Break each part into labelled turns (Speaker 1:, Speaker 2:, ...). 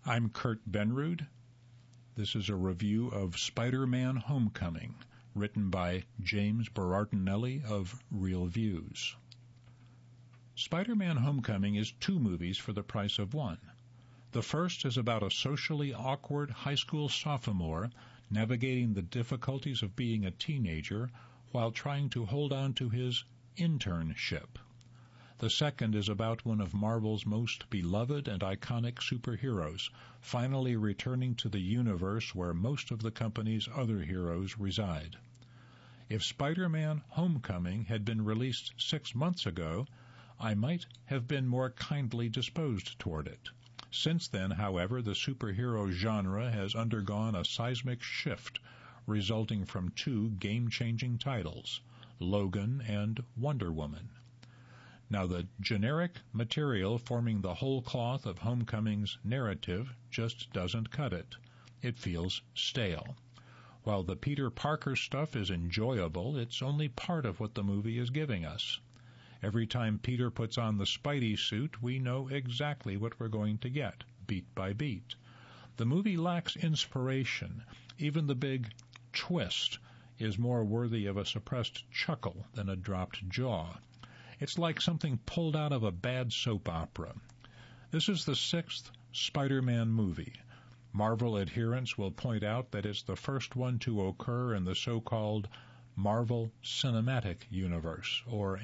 Speaker 1: I'm Kurt Benrud. This is a review of Spider-Man Homecoming, written by James Berardinelli of Real Views. Spider-Man Homecoming is 2 movies for the price of 1. The first is about a socially awkward high school sophomore navigating the difficulties of being a teenager while trying to hold on to his internship. The second is about one of Marvel's most beloved and iconic superheroes, finally returning to the universe where most of the company's other heroes reside. If Spider-Man Homecoming had been released 6 months ago, I might have been more kindly disposed toward it. Since then, however, the superhero genre has undergone a seismic shift, resulting from 2 game-changing titles, Logan and Wonder Woman. Now, the generic material forming the whole cloth of Homecoming's narrative just doesn't cut it. It feels stale. While the Peter Parker stuff is enjoyable, it's only part of what the movie is giving us. Every time Peter puts on the Spidey suit, we know exactly what we're going to get, beat by beat. The movie lacks inspiration. Even the big twist is more worthy of a suppressed chuckle than a dropped jaw. It's like something pulled out of a bad soap opera. This is the 6th Spider-Man movie. Marvel adherents will point out that it's the first one to occur in the so-called Marvel Cinematic Universe, or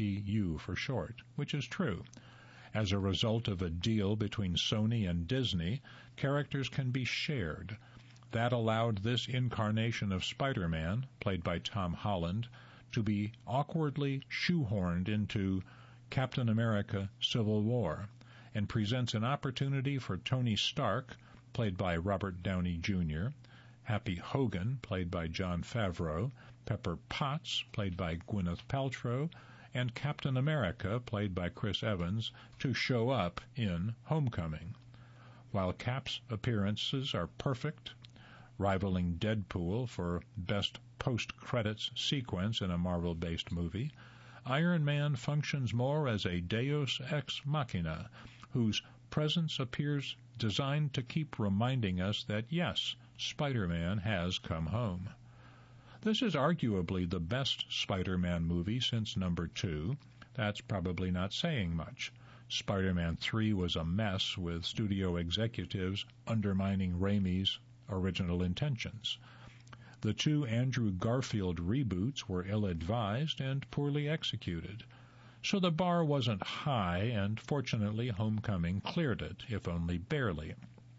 Speaker 1: MCU for short, which is true. As a result of a deal between Sony and Disney, characters can be shared. That allowed this incarnation of Spider-Man, played by Tom Holland, to be awkwardly shoehorned into Captain America Civil War, and presents an opportunity for Tony Stark, played by Robert Downey Jr., Happy Hogan, played by Jon Favreau, Pepper Potts, played by Gwyneth Paltrow, and Captain America, played by Chris Evans, to show up in Homecoming. While Cap's appearances are perfect, rivaling Deadpool for best post-credits sequence in a Marvel-based movie, Iron Man functions more as a deus ex machina, whose presence appears designed to keep reminding us that, yes, Spider-Man has come home. This is arguably the best Spider-Man movie since number 2. That's probably not saying much. Spider-Man 3 was a mess, with studio executives undermining Raimi's original intentions. The 2 Andrew Garfield reboots were ill-advised and poorly executed. So the bar wasn't high, and fortunately Homecoming cleared it, if only barely.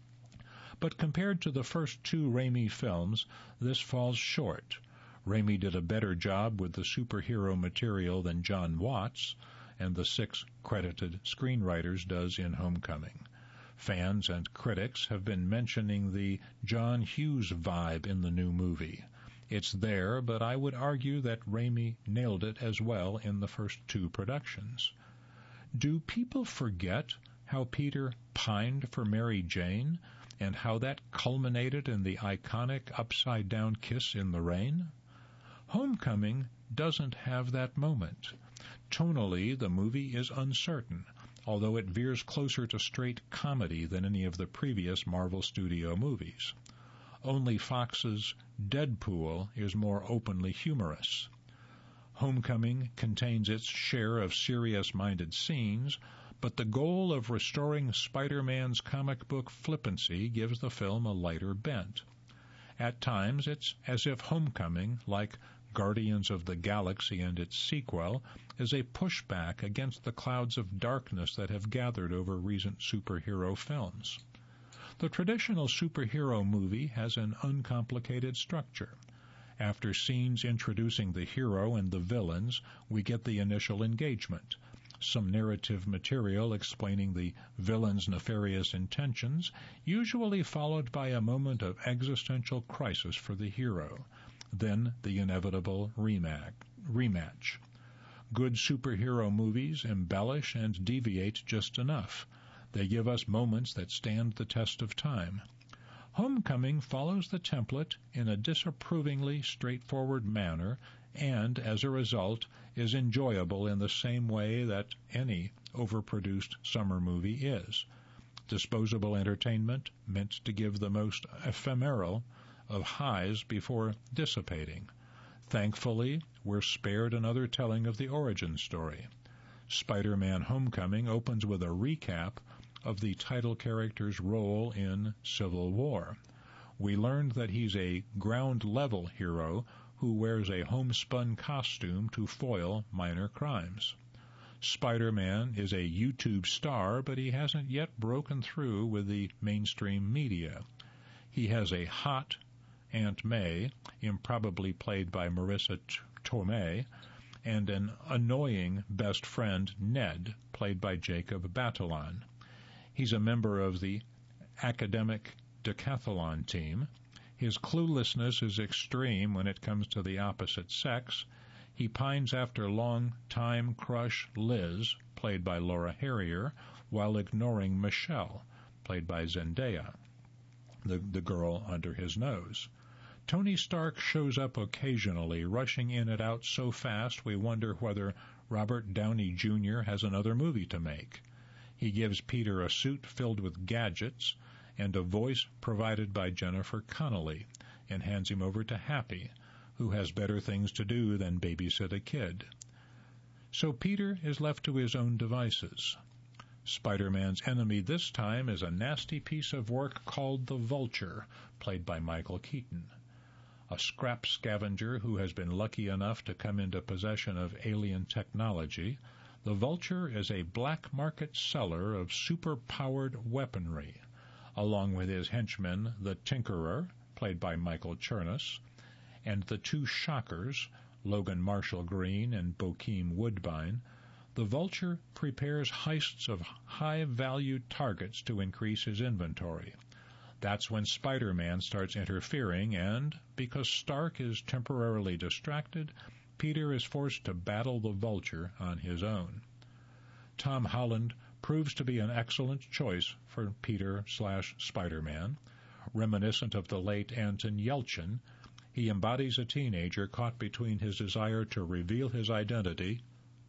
Speaker 1: But compared to the first 2 Raimi films, this falls short. Raimi did a better job with the superhero material than John Watts, and the 6 credited screenwriters does in Homecoming. Fans and critics have been mentioning the John Hughes vibe in the new movie. It's there, but I would argue that Raimi nailed it as well in the first 2 productions. Do people forget how Peter pined for Mary Jane, and how that culminated in the iconic upside-down kiss in the rain? Homecoming doesn't have that moment. Tonally, the movie is uncertain, although it veers closer to straight comedy than any of the previous Marvel Studio movies. Only Fox's Deadpool is more openly humorous. Homecoming contains its share of serious-minded scenes, but the goal of restoring Spider-Man's comic book flippancy gives the film a lighter bent. At times, it's as if Homecoming, like Guardians of the Galaxy and its sequel, is a pushback against the clouds of darkness that have gathered over recent superhero films. The traditional superhero movie has an uncomplicated structure. After scenes introducing the hero and the villains, we get the initial engagement, some narrative material explaining the villain's nefarious intentions, usually followed by a moment of existential crisis for the hero, then the inevitable rematch. Good superhero movies embellish and deviate just enough. They give us moments that stand the test of time. Homecoming follows the template in a disapprovingly straightforward manner and, as a result, is enjoyable in the same way that any overproduced summer movie is. disposable entertainment meant to give the most ephemeral of highs before dissipating. Thankfully, we're spared another telling of the origin story. Spider-Man Homecoming opens with a recap of the title character's role in Civil War. We learned that he's a ground-level hero who wears a homespun costume to foil minor crimes. Spider-Man is a YouTube star, but he hasn't yet broken through with the mainstream media. He has a hot Aunt May, improbably played by Marissa Tomei, and an annoying best friend, Ned, played by Jacob Batalon. He's a member of the academic decathlon team. His cluelessness is extreme when it comes to the opposite sex. He pines after long-time crush Liz, played by Laura Harrier, while ignoring Michelle, played by Zendaya, the girl under his nose. Tony Stark shows up occasionally, rushing in and out so fast we wonder whether Robert Downey Jr. has another movie to make. He gives Peter a suit filled with gadgets and a voice provided by Jennifer Connelly, and hands him over to Happy, who has better things to do than babysit a kid. So Peter is left to his own devices. Spider-Man's enemy this time is a nasty piece of work called the Vulture, played by Michael Keaton. A scrap scavenger who has been lucky enough to come into possession of alien technology, the Vulture is a black market seller of super-powered weaponry, along with his henchman, the Tinkerer, played by Michael Chernus, and the two Shockers, Logan Marshall Green and Bokeem Woodbine. The Vulture prepares heists of high-value targets to increase his inventory. That's when Spider-Man starts interfering, and, because Stark is temporarily distracted, Peter is forced to battle the Vulture on his own. Tom Holland proves to be an excellent choice for Peter/Spider-Man. Reminiscent of the late Anton Yelchin, he embodies a teenager caught between his desire to reveal his identity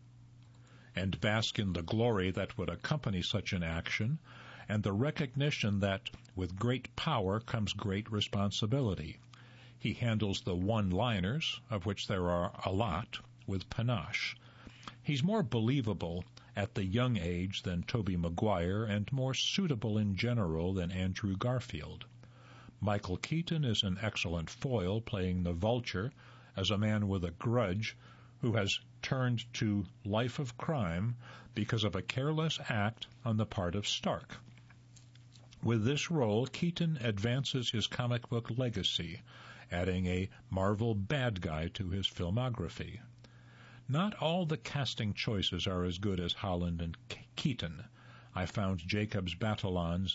Speaker 1: and bask in the glory that would accompany such an action, and the recognition that with great power comes great responsibility. He handles the one-liners, of which there are a lot, with panache. He's more believable at the young age than Tobey Maguire, and more suitable in general than Andrew Garfield. Michael Keaton is an excellent foil, playing the Vulture as a man with a grudge who has turned to life of crime because of a careless act on the part of Stark. With this role, Keaton advances his comic book legacy, adding a Marvel bad guy to his filmography. Not all the casting choices are as good as Holland and Keaton. I found Jacob Batalon's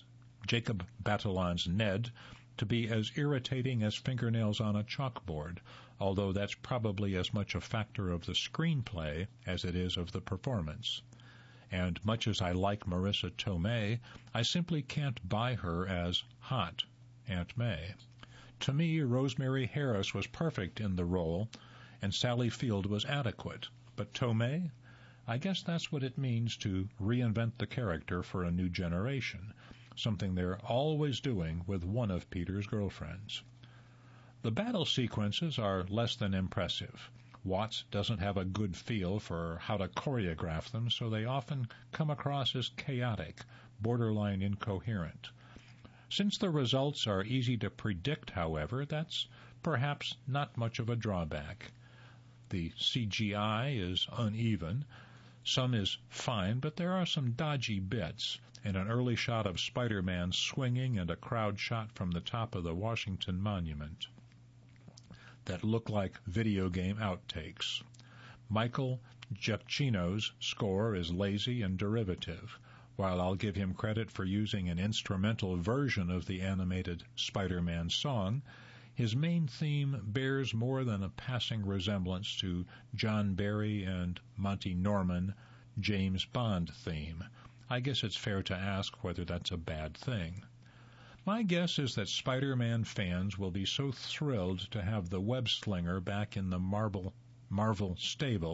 Speaker 1: Ned to be as irritating as fingernails on a chalkboard, although that's probably as much a factor of the screenplay as it is of the performance. And much as I like Marissa Tomei, I simply can't buy her as hot Aunt May. To me, Rosemary Harris was perfect in the role, and Sally Field was adequate. But Tomei? I guess that's what it means to reinvent the character for a new generation, something they're always doing with one of Peter's girlfriends. The battle sequences are less than impressive. Watts doesn't have a good feel for how to choreograph them, so they often come across as chaotic, borderline incoherent. Since the results are easy to predict, however, that's perhaps not much of a drawback. The CGI is uneven. Some is fine, but there are some dodgy bits, and an early shot of Spider-Man swinging and a crowd shot from the top of the Washington Monument that look like video game outtakes. Michael Giacchino's score is lazy and derivative. While I'll give him credit for using an instrumental version of the animated Spider-Man song, his main theme bears more than a passing resemblance to John Barry and Monty Norman James Bond theme. I guess it's fair to ask whether that's a bad thing. My guess is that Spider-Man fans will be so thrilled to have the web-slinger back in the Marvel stable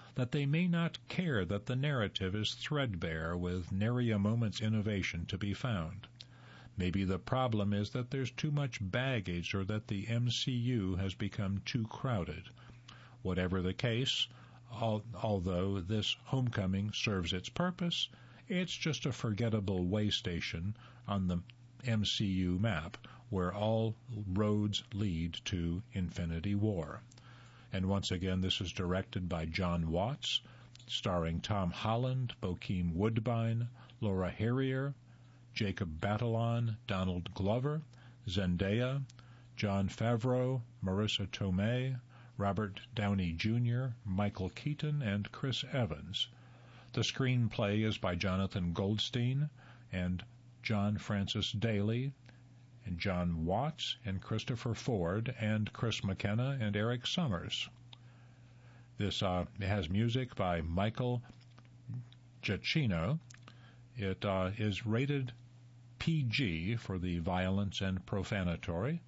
Speaker 1: that they may not care that the narrative is threadbare with nary a moment's innovation to be found. Maybe the problem is that there's too much baggage or that the MCU has become too crowded. Whatever the case, although this homecoming serves its purpose, it's just a forgettable way station on the MCU map where all roads lead to Infinity War. And once again, this is directed by John Watts, starring Tom Holland, Bokeem Woodbine, Laura Harrier, Jacob Batalon, Donald Glover, Zendaya, Jon Favreau, Marissa Tomei, Robert Downey Jr., Michael Keaton, and Chris Evans. The screenplay is by Jonathan Goldstein and John Francis Daly, and John Watts and Christopher Ford and Chris McKenna and Eric Summers. This has music by Michael Giacchino. It is rated PG for the violence and profanity.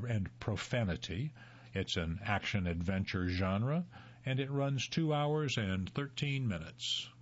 Speaker 1: It's an action-adventure genre, and it runs 2 hours and 13 minutes.